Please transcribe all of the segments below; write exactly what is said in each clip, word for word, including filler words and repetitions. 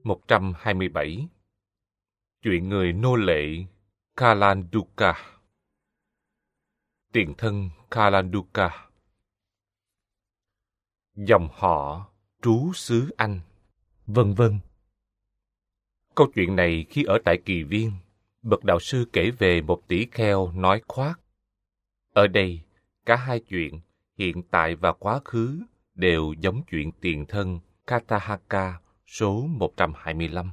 một trăm hai mươi bảy. Chuyện người nô lệ Kalanduka. Tiền thân Kalanduka. Dòng họ trú xứ Anh, vân vân. Câu chuyện này khi ở tại Kỳ Viên, bậc đạo sư kể về một tỷ kheo nói khoác. Ở đây, cả hai chuyện, hiện tại và quá khứ, đều giống chuyện tiền thân Katahaka số một trăm hai mươi lăm.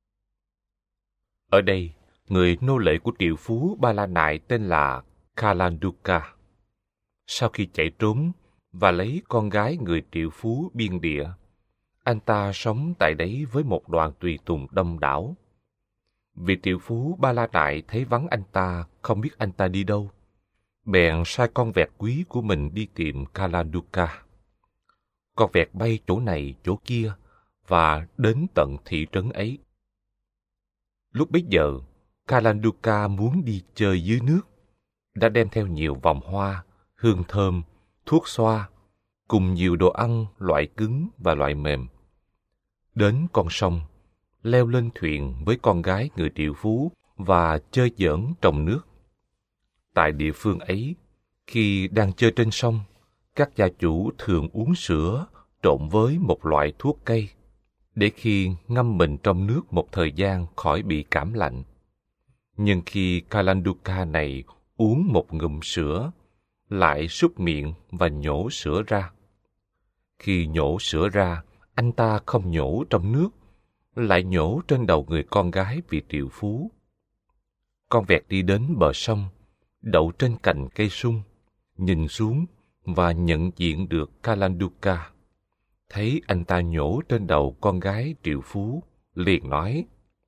Ở đây, người nô lệ của triệu phú Ba La Nại tên là Kalanduka. Sau khi chạy trốn và lấy con gái người triệu phú biên địa, anh ta sống tại đấy với một đoàn tùy tùng đông đảo. Vị triệu phú Ba La Nại thấy vắng anh ta, không biết anh ta đi đâu, bèn sai con vẹt quý của mình đi tìm Kalanduka. Con vẹt bay chỗ này chỗ kia và đến tận thị trấn ấy. Lúc bấy giờ, Kalanduka muốn đi chơi dưới nước, đã đem theo nhiều vòng hoa, hương thơm, thuốc xoa, cùng nhiều đồ ăn loại cứng và loại mềm. Đến con sông, leo lên thuyền với con gái người triệu phú và chơi giỡn trong nước. Tại địa phương ấy, khi đang chơi trên sông, các gia chủ thường uống sữa trộn với một loại thuốc cây, để khi ngâm mình trong nước một thời gian khỏi bị cảm lạnh. Nhưng khi Kalanduka này uống một ngụm sữa, lại súc miệng và nhổ sữa ra. Khi nhổ sữa ra, anh ta không nhổ trong nước, lại nhổ trên đầu người con gái vị triệu phú. Con vẹt đi đến bờ sông, đậu trên cành cây sung, nhìn xuống và nhận diện được Kalanduka. Thấy anh ta nhổ trên đầu con gái triệu phú, liền nói: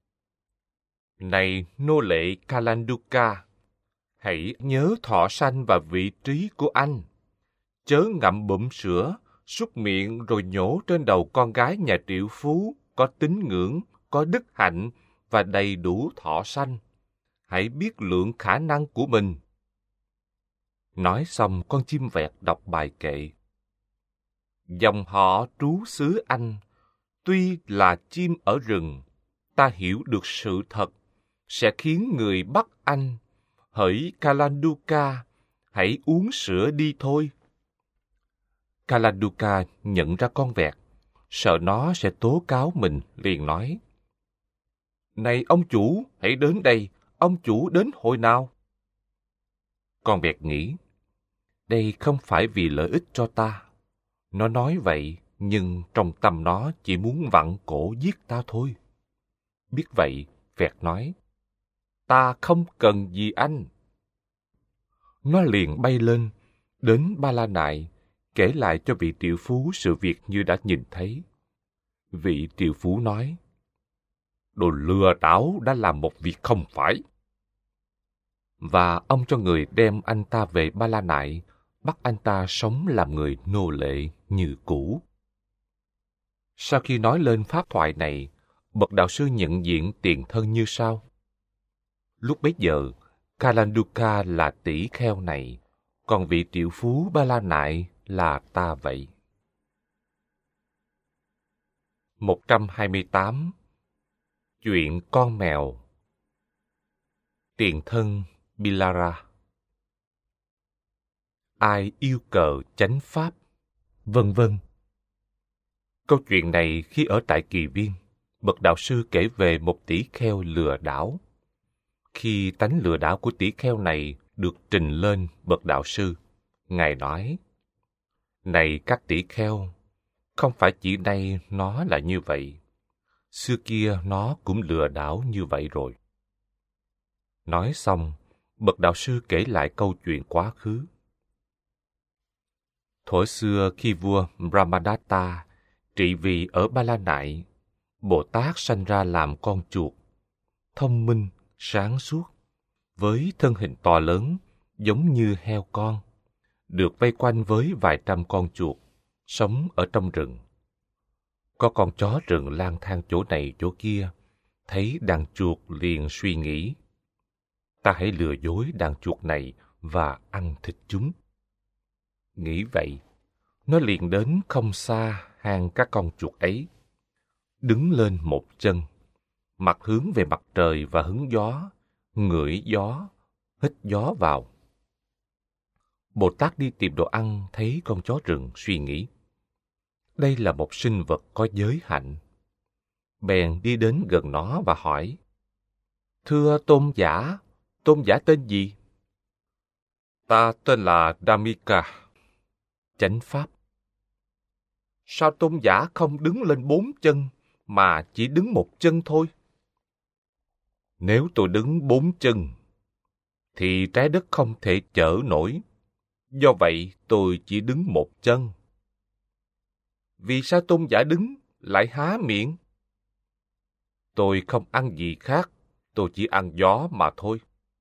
"Này nô lệ Kalanduka, hãy nhớ thọ sanh và vị trí của anh. Chớ ngậm bụng sữa, súc miệng rồi nhổ trên đầu con gái nhà triệu phú có tín ngưỡng, có đức hạnh và đầy đủ thọ sanh. Hãy biết lượng khả năng của mình." Nói xong, con chim vẹt đọc bài kệ. Dòng họ trú xứ Anh, tuy là chim ở rừng, ta hiểu được sự thật, sẽ khiến người bắt anh. Hỡi Kalanduka, hãy uống sữa đi thôi. Kalanduka nhận ra con vẹt, sợ nó sẽ tố cáo mình, liền nói: "Này ông chủ, hãy đến đây, ông chủ đến hồi nào?" Con vẹt nghĩ, đây không phải vì lợi ích cho ta. Nó nói vậy, nhưng trong tâm nó chỉ muốn vặn cổ giết ta thôi. Biết vậy, vẹt nói: "Ta không cần gì anh." Nó liền bay lên, đến Ba La Nại, kể lại cho vị triệu phú sự việc như đã nhìn thấy. Vị triệu phú nói: "Đồ lừa đảo đã làm một việc không phải." Và ông cho người đem anh ta về Ba La Nại, bắt anh ta sống làm người nô lệ như cũ. Sau khi nói lên pháp thoại này, bậc đạo sư nhận diện tiền thân như sau. Lúc bấy giờ, Kalanduka là tỷ kheo này, còn vị triệu phú Ba La Nại là ta vậy. một trăm hai mươi tám. Chuyện con mèo. Tiền thân Bilara. Ai yêu cờ chánh pháp, vân vân. Câu chuyện này khi ở tại Kỳ Viên, bậc đạo sư kể về một tỷ kheo lừa đảo. Khi tánh lừa đảo của tỷ kheo này được trình lên bậc đạo sư, ngài nói: "Này các tỷ kheo, không phải chỉ nay nó là như vậy, xưa kia nó cũng lừa đảo như vậy rồi." Nói xong, bậc đạo sư kể lại câu chuyện quá khứ. Thuở xưa khi vua Brahmadatta trị vì ở Ba La Nại, Bồ Tát sanh ra làm con chuột, thông minh, sáng suốt, với thân hình to lớn, giống như heo con, được vây quanh với vài trăm con chuột, sống ở trong rừng. Có con chó rừng lang thang chỗ này chỗ kia, thấy đàn chuột liền suy nghĩ: ta hãy lừa dối đàn chuột này và ăn thịt chúng. Nghĩ vậy, nó liền đến không xa hang các con chuột ấy. đứng lên một chân, mặt hướng về mặt trời và hứng gió, ngửi gió, hít gió vào. Bồ Tát đi tìm đồ ăn thấy con chó rừng, suy nghĩ. Đây là một sinh vật có giới hạnh. Bèn đi đến gần nó và hỏi: Thưa tôn giả, tôn giả tên gì? Ta tên là Dhammika, chánh pháp. Sao tôn giả không đứng lên bốn chân, mà chỉ đứng một chân thôi? Nếu tôi đứng bốn chân, thì trái đất không thể chở nổi. Do vậy, tôi chỉ đứng một chân. Vì sao tôn giả đứng lại há miệng? Tôi không ăn gì khác, tôi chỉ ăn gió mà thôi.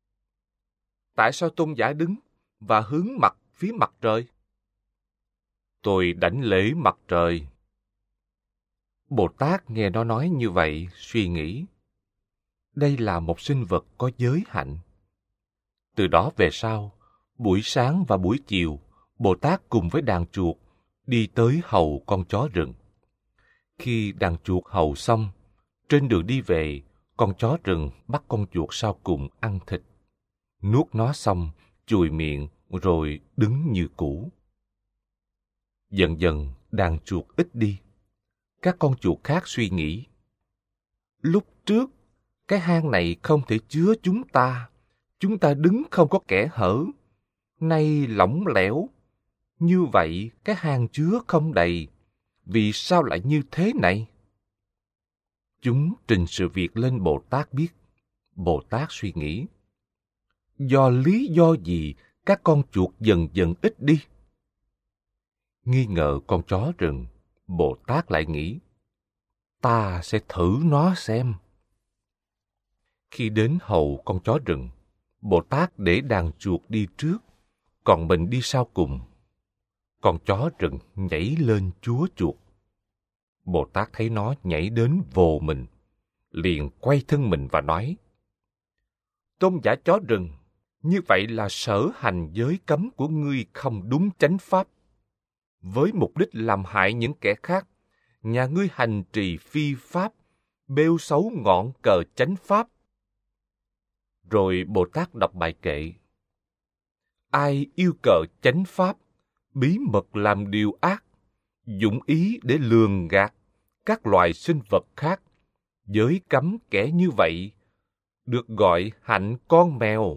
Tại sao tôn giả đứng và hướng mặt phía mặt trời? Tôi đảnh lễ mặt trời. Bồ Tát nghe nó nói như vậy, suy nghĩ. Đây là một sinh vật có giới hạnh. Từ đó về sau, buổi sáng và buổi chiều, Bồ Tát cùng với đàn chuột đi tới hầu con chó rừng. Khi đàn chuột hầu xong, trên đường đi về, con chó rừng bắt con chuột sau cùng ăn thịt. Nuốt nó xong, chùi miệng, rồi đứng như cũ. Dần dần, đàn chuột ít đi. Các con chuột khác suy nghĩ. Lúc trước, cái hang này không thể chứa chúng ta. Chúng ta đứng không có kẽ hở. Nay lỏng lẻo. Như vậy, cái hang chứa không đầy. Vì sao lại như thế này? Chúng trình sự việc lên Bồ Tát biết. Bồ Tát suy nghĩ. Do lý do gì các con chuột dần dần ít đi? Nghi ngờ con chó rừng, Bồ Tát lại nghĩ. Ta sẽ thử nó xem. Khi đến hầu con chó rừng, Bồ Tát để đàn chuột đi trước, còn mình đi sau cùng. Con chó rừng nhảy lên chúa chuột. Bồ Tát thấy nó nhảy đến vồ mình, liền quay thân mình và nói: Tôn giả chó rừng, như vậy là sở hành giới cấm của ngươi không đúng chánh pháp. Với mục đích làm hại những kẻ khác, nhà ngươi hành trì phi pháp, bêu xấu ngọn cờ chánh pháp. Rồi Bồ Tát đọc bài kệ: Ai yêu cờ chánh pháp, bí mật làm điều ác, dụng ý để lường gạt các loài sinh vật khác, giới cấm kẻ như vậy, được gọi hạnh con mèo.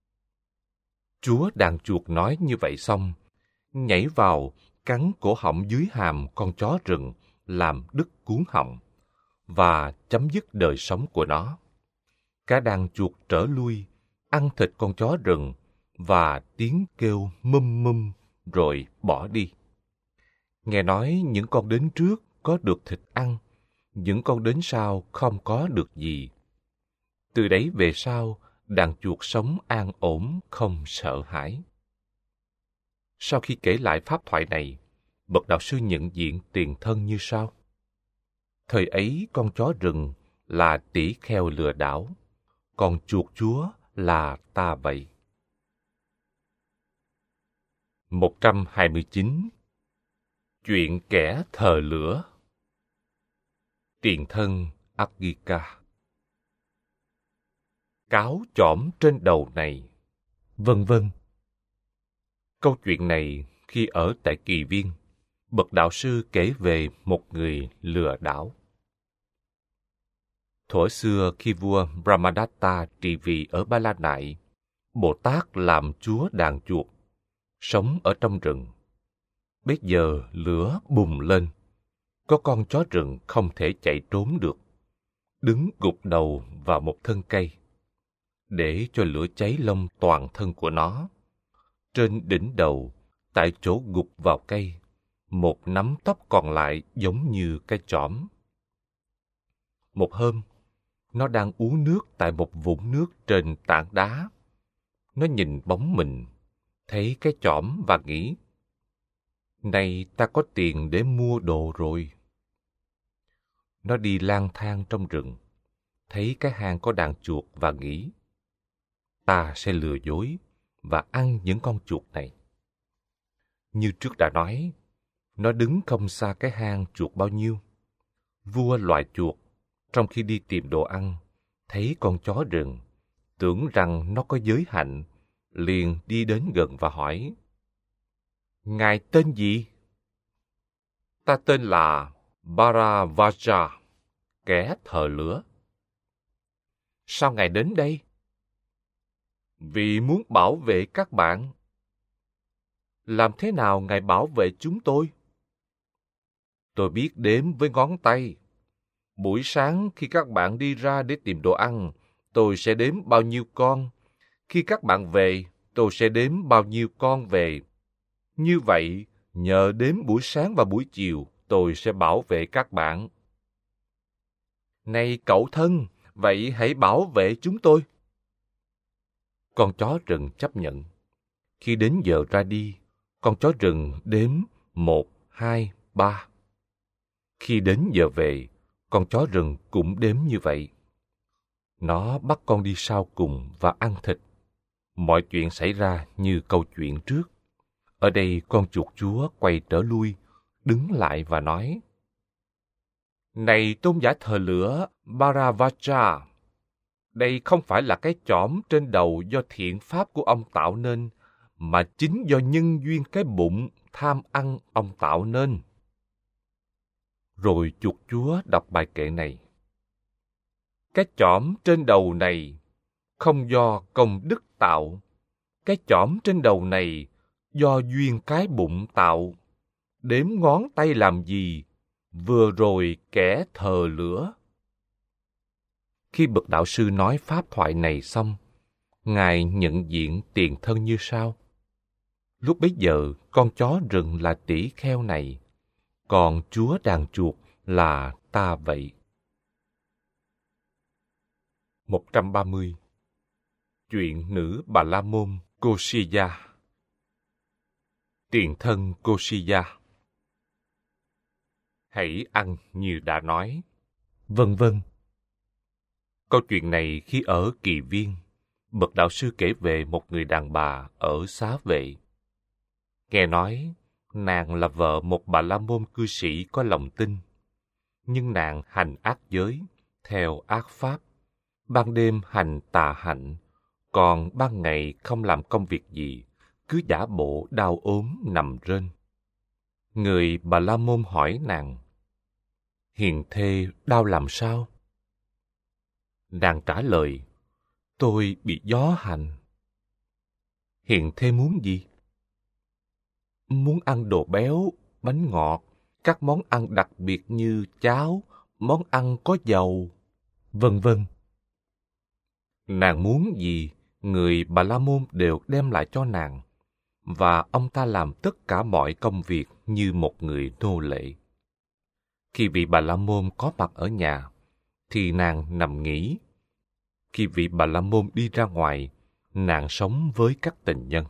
Chúa đàn chuột nói như vậy xong, nhảy vào cắn cổ họng dưới hàm con chó rừng, làm đứt cuống họng và chấm dứt đời sống của nó. Cả đàn chuột trở lui, ăn thịt con chó rừng và tiếng kêu mum mum rồi bỏ đi. Nghe nói những con đến trước có được thịt ăn, những con đến sau không có được gì. Từ đấy về sau, đàn chuột sống an ổn, không sợ hãi. Sau khi kể lại pháp thoại này, bậc đạo sư nhận diện tiền thân như sau. Thời ấy con chó rừng là tỷ kheo lừa đảo, còn chuột chúa là ta vậy. một trăm hai mươi chín. Chuyện kẻ thờ lửa. Tiền thân Agika. Cáo chỏm trên đầu này, vân vân. Câu chuyện này khi ở tại Kỳ Viên, bậc đạo sư kể về một người lừa đảo. Thuở xưa khi vua Brahmadatta trị vì ở Ba La Nại, Bồ Tát làm chúa đàn chuột, sống ở trong rừng. Bây giờ lửa bùng lên, có con chó rừng không thể chạy trốn được, đứng gục đầu vào một thân cây, để cho lửa cháy lông toàn thân của nó. Trên đỉnh đầu, tại chỗ gục vào cây, một nắm tóc còn lại giống như cái chỏm. Một hôm, nó đang uống nước tại một vũng nước trên tảng đá. Nó nhìn bóng mình, thấy cái chỏm và nghĩ, này ta có tiền để mua đồ rồi. Nó đi lang thang trong rừng, thấy cái hang có đàn chuột và nghĩ, ta sẽ lừa dối và ăn những con chuột này. Như trước đã nói, nó đứng không xa cái hang chuột bao nhiêu. Vua loài chuột, trong khi đi tìm đồ ăn, thấy con chó rừng, tưởng rằng nó có giới hạnh, liền đi đến gần và hỏi: Ngài tên gì? Ta tên là Baravaja, kẻ thờ lửa. Sao ngài đến đây? Vì muốn bảo vệ các bạn. Làm thế nào ngài bảo vệ chúng tôi? Tôi biết đếm với ngón tay. Buổi sáng khi các bạn đi ra để tìm đồ ăn, tôi sẽ đếm bao nhiêu con. Khi các bạn về, tôi sẽ đếm bao nhiêu con về. Như vậy, nhờ đếm buổi sáng và buổi chiều, tôi sẽ bảo vệ các bạn. Này cậu thân, vậy hãy bảo vệ chúng tôi. Con chó rừng chấp nhận. Khi đến giờ ra đi, con chó rừng đếm một, hai, ba. Khi đến giờ về, con chó rừng cũng đếm như vậy. Nó bắt con đi sau cùng và ăn thịt. Mọi chuyện xảy ra như câu chuyện trước. Ở đây con chuột chúa quay trở lui, đứng lại và nói: Này tôn giả thờ lửa Baravaja, đây không phải là cái chỏm trên đầu do thiện pháp của ông tạo nên, mà chính do nhân duyên cái bụng tham ăn ông tạo nên. Rồi chuột chúa đọc bài kệ này: Cái chỏm trên đầu này không do công đức tạo, cái chỏm trên đầu này do duyên cái bụng tạo. Đếm ngón tay làm gì, vừa rồi kẻ thờ lửa. Khi bậc đạo sư nói pháp thoại này xong, Ngài nhận diện tiền thân như sau: Lúc bấy giờ, con chó rừng là tỷ kheo này, còn chúa đàn chuột là ta vậy. một trăm ba mươi. Chuyện nữ Bà La Môn Kosiya. Tiền thân Kosiya. Hãy ăn như đã nói. Vân vân. Câu chuyện này khi ở Kỳ Viên, bậc đạo sư kể về một người đàn bà ở Xá Vệ. Nghe nói, nàng là vợ một Bà La Môn cư sĩ có lòng tin, nhưng nàng hành ác giới, theo ác pháp, ban đêm hành tà hạnh, còn ban ngày không làm công việc gì, cứ giả bộ đau ốm nằm rên. Người Bà La Môn hỏi nàng: Hiền thê đau làm sao? Nàng trả lời: Tôi bị gió hành. Hiền thê muốn gì? Muốn ăn đồ béo, bánh ngọt, các món ăn đặc biệt như cháo, món ăn có dầu, vân vân. Nàng muốn gì, người Bà La Môn đều đem lại cho nàng, và ông ta làm tất cả mọi công việc như một người nô lệ. Khi vị Bà La Môn có mặt ở nhà, thì nàng nằm nghỉ. Khi vị Bà La Môn đi ra ngoài, nàng sống với các tình nhân.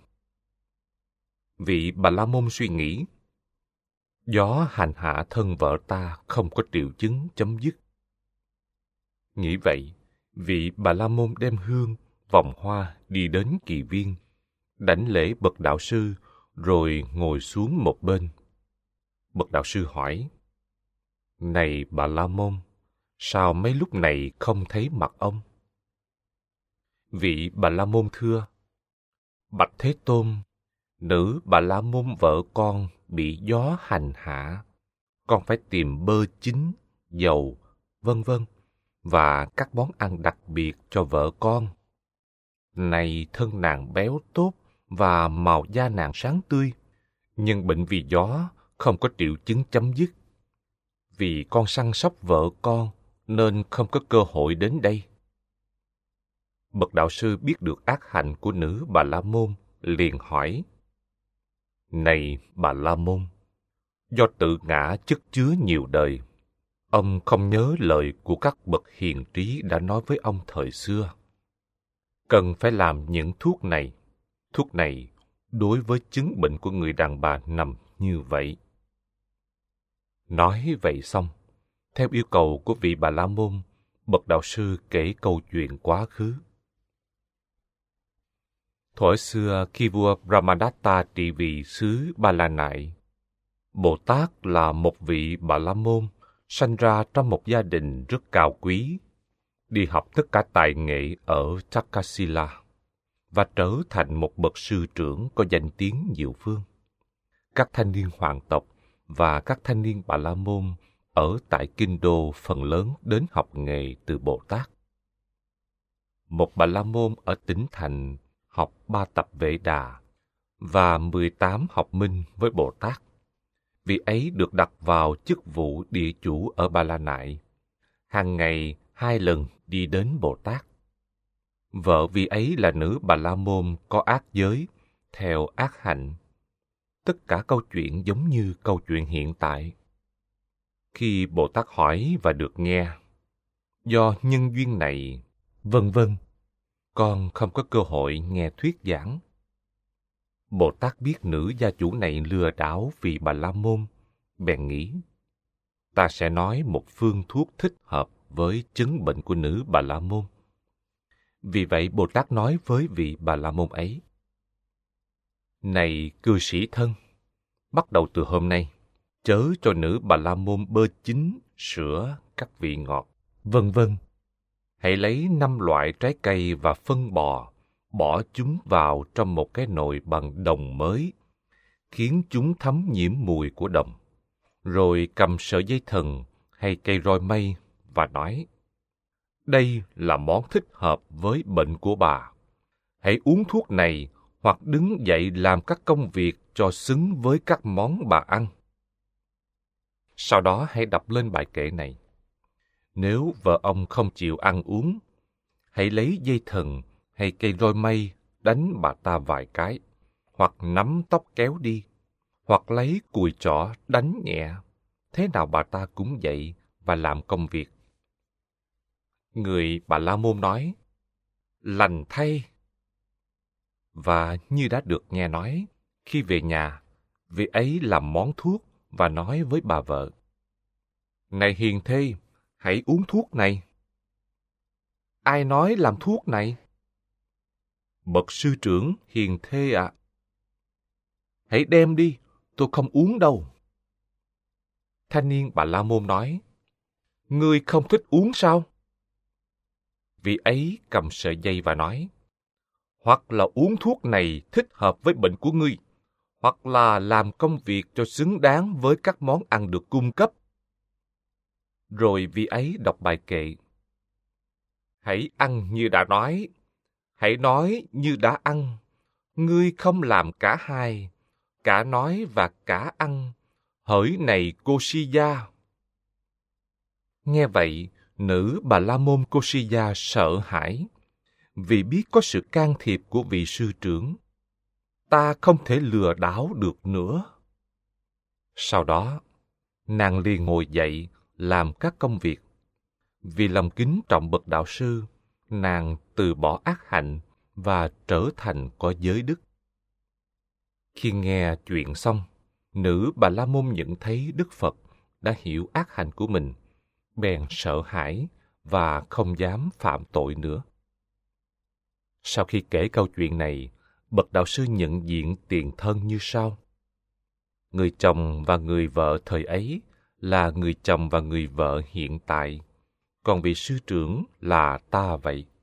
Vị Bà La Môn suy nghĩ: Gió hành hạ thân vợ ta không có triệu chứng chấm dứt. Nghĩ vậy, vị Bà La Môn đem hương, vòng hoa đi đến Kỳ Viên, đảnh lễ bậc đạo sư, rồi ngồi xuống một bên. Bậc đạo sư hỏi: Này Bà La Môn, sao mấy lúc này không thấy mặt ông? Vị Bà La Môn thưa: Bạch Thế Tôn, nữ Bà La Môn vợ con bị gió hành hạ, con phải tìm bơ chín, dầu, vân vân, và các món ăn đặc biệt cho vợ con. Này thân nàng béo tốt và màu da nàng sáng tươi, nhưng bệnh vì gió không có triệu chứng chấm dứt. Vì con săn sóc vợ con nên không có cơ hội đến đây. Bậc đạo sư biết được ác hạnh của nữ Bà La Môn, liền hỏi: Này Bà La Môn, do tự ngã chất chứa nhiều đời, ông không nhớ lời của các bậc hiền trí đã nói với ông thời xưa. Cần phải làm những thuốc này. Thuốc này đối với chứng bệnh của người đàn bà nằm như vậy. Nói vậy xong, theo yêu cầu của vị Bà La Môn, bậc đạo sư kể câu chuyện quá khứ. Thuở xưa khi vua Brahmadatta trị vì xứ Ba La Nại, Bồ Tát là một vị Bà La Môn sanh ra trong một gia đình rất cao quý, đi học tất cả tài nghệ ở Takasila và trở thành một bậc sư trưởng có danh tiếng nhiều phương. Các thanh niên hoàng tộc và các thanh niên Bà La Môn ở tại Kinh Đô phần lớn đến học nghề từ Bồ Tát. Một Bà La Môn ở tỉnh thành học ba tập Vệ Đà và mười tám học minh với Bồ Tát. Vị ấy được đặt vào chức vụ địa chủ ở Ba La Nại, hàng ngày hai lần đi đến Bồ Tát. Vợ vị ấy là nữ Bà La Môn có ác giới, theo ác hạnh. Tất cả câu chuyện giống như câu chuyện hiện tại. Khi Bồ Tát hỏi và được nghe, do nhân duyên này, vân vân, con không có cơ hội nghe thuyết giảng. Bồ Tát biết nữ gia chủ này lừa đảo vị Bà La Môn, bèn nghĩ, ta sẽ nói một phương thuốc thích hợp với chứng bệnh của nữ Bà La Môn. Vì vậy Bồ Tát nói với vị Bà La Môn ấy, này cư sĩ thân, bắt đầu từ hôm nay, chớ cho nữ Bà La Môn bơ chín, sữa, các vị ngọt, vân vân. Hãy lấy năm loại trái cây và phân bò, bỏ chúng vào trong một cái nồi bằng đồng mới, khiến chúng thấm nhiễm mùi của đồng. Rồi cầm sợi dây thần hay cây roi mây và nói, đây là món thích hợp với bệnh của bà. Hãy uống thuốc này hoặc đứng dậy làm các công việc cho xứng với các món bà ăn. Sau đó hãy đọc lên bài kệ này. Nếu vợ ông không chịu ăn uống, hãy lấy dây thần hay cây roi mây đánh bà ta vài cái, hoặc nắm tóc kéo đi, hoặc lấy cùi trỏ đánh nhẹ. Thế nào bà ta cũng dậy và làm công việc. Người Bà La Môn nói, lành thay. Và như đã được nghe nói, khi về nhà, vị ấy làm món thuốc và nói với bà vợ, này hiền thê, hãy uống thuốc này. Ai nói làm thuốc này? Bậc sư trưởng hiền thê ạ. À. Hãy đem đi, tôi không uống đâu. Thanh niên Bà La Môn nói, ngươi không thích uống sao? Vị ấy cầm sợi dây và nói, hoặc là uống thuốc này thích hợp với bệnh của ngươi, hoặc là làm công việc cho xứng đáng với các món ăn được cung cấp. Rồi vị ấy đọc bài kệ. Hãy ăn như đã nói, hãy nói như đã ăn, ngươi không làm cả hai, cả nói và cả ăn, hỡi này Kosiya. Nghe vậy, nữ Bà La Môn Kosiya sợ hãi, vì biết có sự can thiệp của vị sư trưởng. Ta không thể lừa đảo được nữa. Sau đó, nàng liền ngồi dậy làm các công việc. Vì lòng kính trọng bậc đạo sư, nàng từ bỏ ác hạnh và trở thành có giới đức. Khi nghe chuyện xong, nữ Bà La Môn nhận thấy Đức Phật đã hiểu ác hạnh của mình, bèn sợ hãi và không dám phạm tội nữa. Sau khi kể câu chuyện này, bậc đạo sư nhận diện tiền thân như sau. Người chồng và người vợ thời ấy là người chồng và người vợ hiện tại, còn vị sư trưởng là ta vậy.